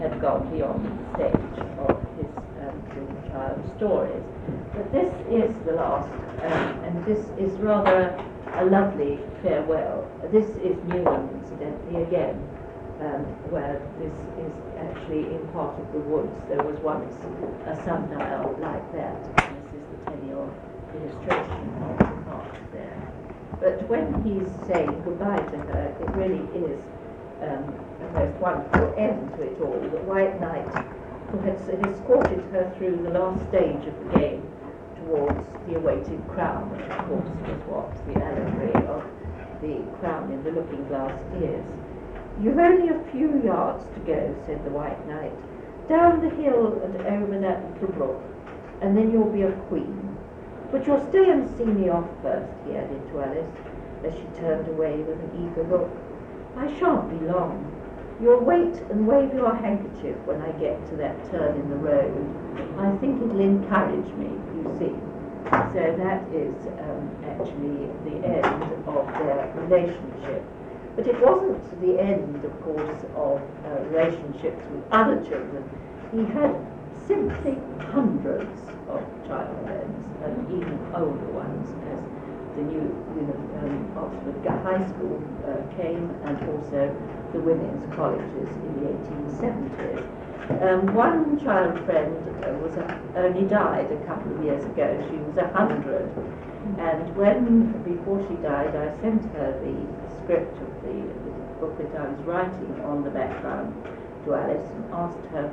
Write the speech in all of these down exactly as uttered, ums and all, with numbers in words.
had gone beyond the stage of his um, little child stories. But this is the last, um, and this is rather a lovely farewell. This is Newham, incidentally, again, um, where this is actually in part of the woods. There was once a sundial like that, and this is the tenure illustration of the park there. But when he's saying goodbye to her, it really is um, a most wonderful end to it all. The White Knight, who had escorted her through the last stage of the game towards the awaited crown, which of course was what the allegory of the crown in the looking glass is. "You've only a few yards to go," said the White Knight, "down the hill and over that little brook, and then you'll be a queen. But you'll stay and see me off first," he added to Alice, as she turned away with an eager look. "I shan't be long. You'll wait and wave your handkerchief when I get to that turn in the road. I think it'll encourage me, you see." So that is um, actually the end of their relationship. But it wasn't the end, of course, of uh, relationships with other children. He had simply hundreds of child friends, and even older ones, as the new you know, um, Oxford High School uh, came, and also the women's colleges in the eighteen seventies. Um, one child friend uh, was a, only died a couple of years ago. She was a hundred, and when, before she died, I sent her the script of the, the book that I was writing on the background to Alice, and asked her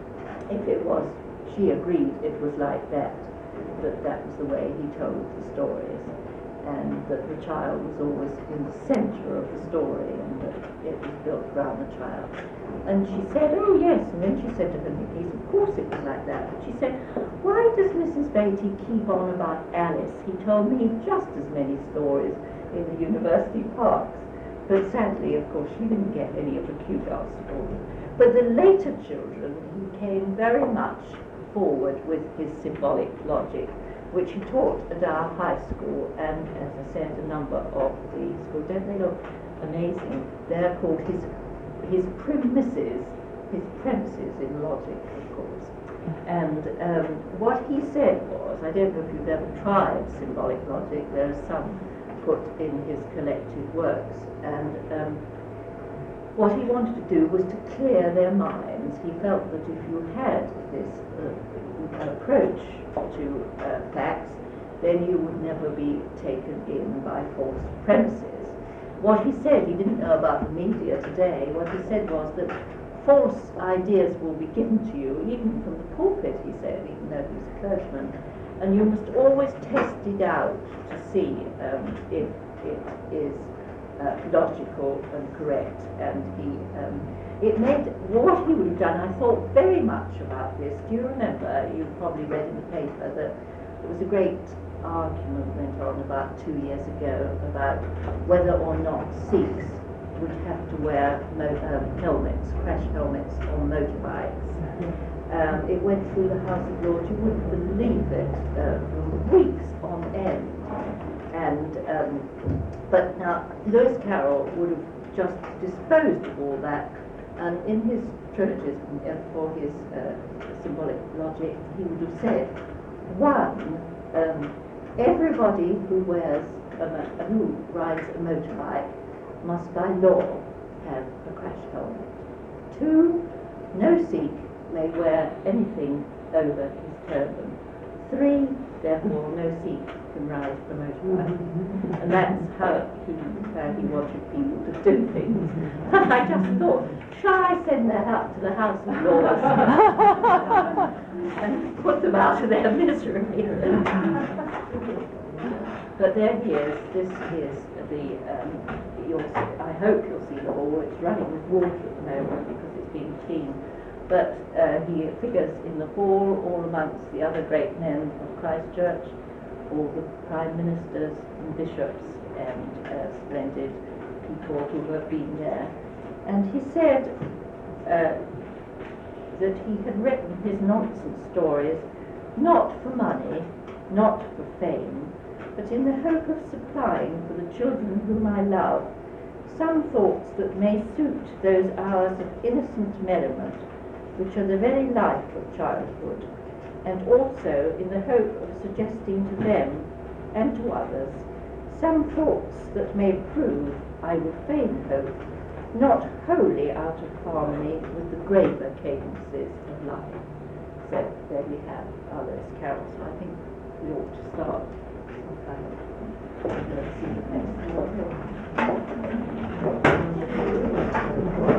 if it was, she agreed it was like that, that that was the way he told the stories, and that the child was always in the centre of the story, and that it was built around the child. And she said, "Oh yes," and then she said to her niece, "Of course it was like that." But she said, "Why does Missus Beatty keep on about Alice? He told me just as many stories in the university parks." But sadly, of course, she didn't get any of the kudos for them. But the later children, he came very much forward with his symbolic logic, which he taught at our high school, and as I said, a number of the schools. Don't they look amazing? They're called his his premises, his premises in logic, of course. And um, what he said was, I don't know if you've ever tried symbolic logic, there are some put in his collected works, and um, what he wanted to do was to clear their minds. He felt that if you had this uh, approach to uh, facts, then you would never be taken in by false premises. What he said, he didn't know about the media today, what he said was that false ideas will be given to you, even from the pulpit, he said, even though he was a clergyman, and you must always test it out to see um, if it is uh, logical and correct. And he, um, it made, what he would have done, I thought very much about this. Do you remember, you probably read in the paper, that there was a great argument went on about two years ago about whether or not Sikhs would have to wear mo um, helmets, crash helmets on motorbikes. Um, it went through the House of Lords, you wouldn't believe it, uh, for weeks on end. And um, but now Lewis Carroll would have just disposed of all that, and in his trilogies uh, for his uh, symbolic logic, he would have said, one, um, everybody who wears a mo who rides a motorbike must by law have a crash helmet. Two, no Sikh may wear anything over his turban. Three, therefore no Sikh can ride a motorbike. And that's how he, how he wanted people to do things. I just thought, shall I send that up to the House of Lords and put them out of their misery? But there he is. This is the, um, you'll see, I hope you'll see the hall. It's running with water at the moment because it's being cleaned. But uh, he figures in the hall all amongst the other great men of Christchurch, all the prime ministers and bishops and uh, splendid people who have been there. And he said uh, that he had written his nonsense stories not for money, not for fame, but in the hope of supplying for the children whom I love some thoughts that may suit those hours of innocent merriment which are the very life of childhood, and also in the hope of suggesting to them and to others some thoughts that may prove, I would fain hope, not wholly out of harmony with the graver cadences of life. So there we have our Lewis Carroll. So I think we ought to start sometime. Let's see the next one.